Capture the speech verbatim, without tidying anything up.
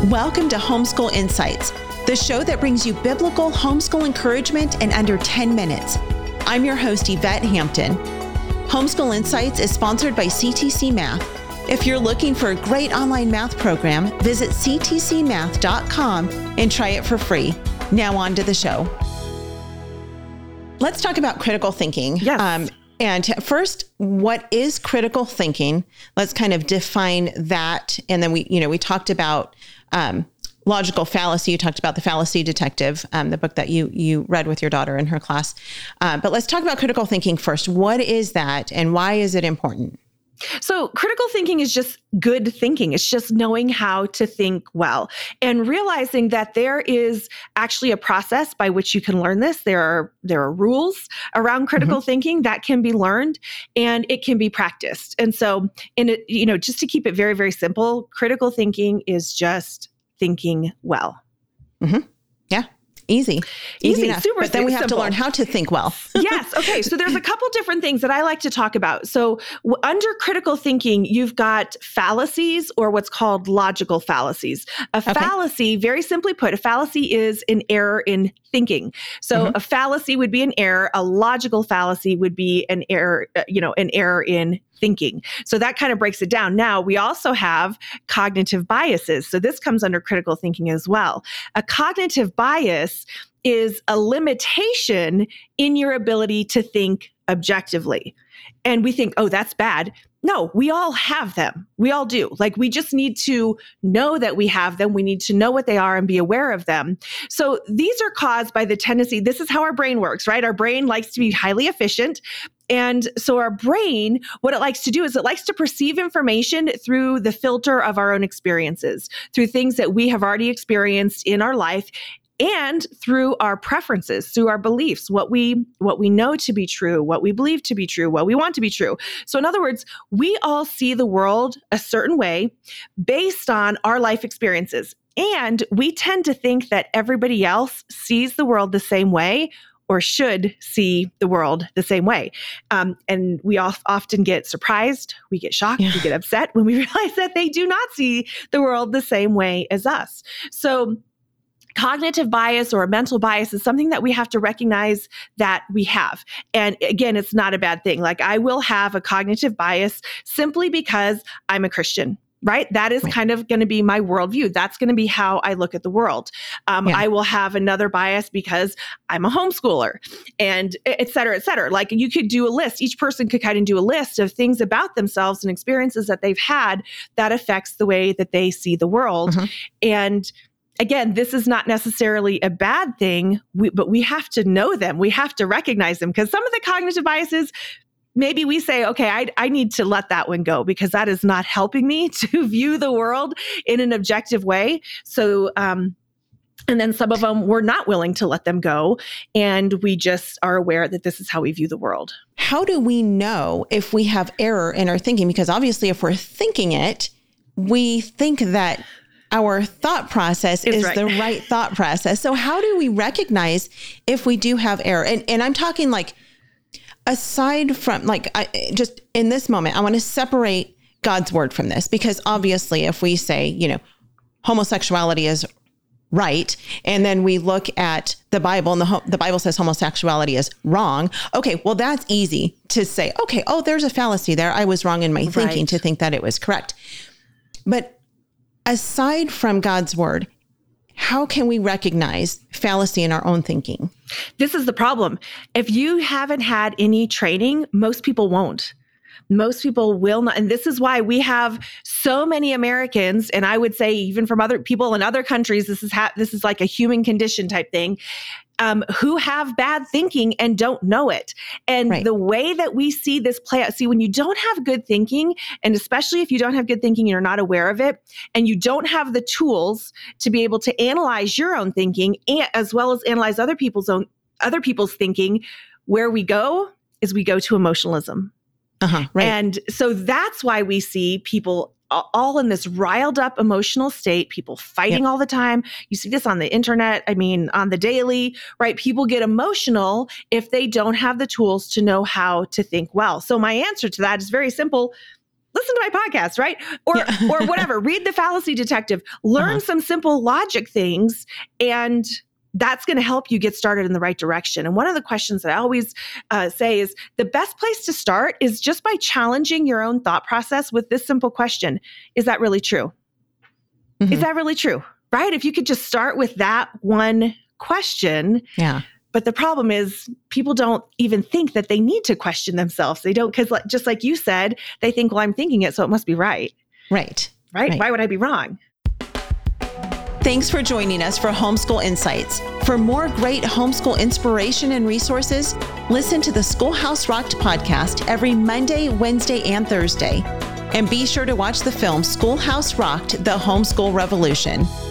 Welcome to Homeschool Insights, the show that brings you biblical homeschool encouragement in under ten minutes. I'm your host, Yvette Hampton. Homeschool Insights is sponsored by C T C Math. If you're looking for a great online math program, visit c t c math dot com and try it for free. Now on to the show. Let's talk about critical thinking. Yes. Um, and first, what is critical thinking? Let's kind of define that. And then we, you know, we talked about um, logical fallacy. You talked about the Fallacy Detective, um, the book that you you read with your daughter in her class. Uh, but let's talk about critical thinking first. What is that, and why is it important? So critical thinking is just good thinking. It's just knowing how to think well and realizing that there is actually a process by which you can learn this. There are there are rules around critical mm-hmm. thinking that can be learned and it can be practiced. And so, in it, you know, just to keep it very, very simple, critical thinking is just thinking well. Mm-hmm. Yeah. Easy. Easy, Easy enough. super But then we have simple. to learn how to think well. Yes. Okay. So there's a couple different things that I like to talk about. So w- under critical thinking, you've got fallacies or what's called logical fallacies. A Okay. fallacy, very simply put, a fallacy is an error in thinking. So Mhm. a fallacy would be an error. A logical fallacy would be an error, uh, you know, an error in thinking. So that kind of breaks it down. Now, we also have cognitive biases. So this comes under critical thinking as well. A cognitive bias is a limitation in your ability to think objectively. And we think, oh, that's bad. No, we all have them. We all do. Like, we just need to know that we have them. We need to know what they are and be aware of them. So these are caused by the tendency, this is how our brain works, right? Our brain likes to be highly efficient. And so our brain, what it likes to do is it likes to perceive information through the filter of our own experiences, through things that we have already experienced in our life, and through our preferences, through our beliefs, what we what we know to be true, what we believe to be true, what we want to be true. So in other words, we all see the world a certain way based on our life experiences. And we tend to think that everybody else sees the world the same way or should see the world the same way. Um, and we of, often get surprised, we get shocked, Yeah. we get upset when we realize that they do not see the world the same way as us. So cognitive bias or a mental bias is something that we have to recognize that we have. And again, it's not a bad thing. Like, I will have a cognitive bias simply because I'm a Christian. Right? That is Right. kind of going to be my worldview. That's going to be how I look at the world. Um, Yeah. I will have another bias because I'm a homeschooler, and et cetera, et cetera. Like, you could do a list. Each person could kind of do a list of things about themselves and experiences that they've had that affects the way that they see the world. Mhm. And again, this is not necessarily a bad thing, we, but we have to know them. We have to recognize them, because some of the cognitive biases, maybe we say, okay, I, I need to let that one go because that is not helping me to view the world in an objective way. So, um, and then some of them, we're not willing to let them go. And we just are aware that this is how we view the world. How do we know if we have error in our thinking? Because obviously, if we're thinking it, we think that our thought process It's is right. the right thought process. So how do we recognize if we do have error? And, and I'm talking like, aside from like, I, just in this moment, I want to separate God's word from this, because obviously if we say, you know, homosexuality is right, and then we look at the Bible and the, ho- the Bible says homosexuality is wrong. Okay, well, that's easy to say, okay, oh, there's a fallacy there. I was wrong in my thinking Right. to think that it was correct. But aside from God's word, how can we recognize fallacy in our own thinking? This is the problem. If you haven't had any training, most people won't. Most people will not. And this is why we have so many Americans, and I would say even from other people in other countries, this is ha- this is like a human condition type thing, um, who have bad thinking and don't know it. And Right. the way that we see this play out, see, when you don't have good thinking, and especially if you don't have good thinking, you're not aware of it, and you don't have the tools to be able to analyze your own thinking and, as well as analyze other people's own other people's thinking, where we go is we go to emotionalism. Uh-huh, right. And so that's why we see people all in this riled up emotional state, people fighting Yep. all the time. You see this on the internet, I mean, on the daily, right? People get emotional if they don't have the tools to know how to think well. So my answer to that is very simple. listen to my podcast, right? Or, Yeah. or whatever, read The Fallacy Detective, learn Uh-huh. some simple logic things, and that's going to help you get started in the right direction. And one of the questions that I always uh, say is the best place to start is just by challenging your own thought process with this simple question. Is that really true? Mhm. Is that really true? Right? If you could just start with that one question. Yeah. But the problem is people don't even think that they need to question themselves. They don't, because like, just like you said, they think, well, I'm thinking it, so it must be right. Right. Right? Right. Why would I be wrong? Thanks for joining us for Homeschool Insights. For more great homeschool inspiration and resources, listen to the Schoolhouse Rocked podcast every Monday, Wednesday, and Thursday. And be sure to watch the film Schoolhouse Rocked: The Homeschool Revolution.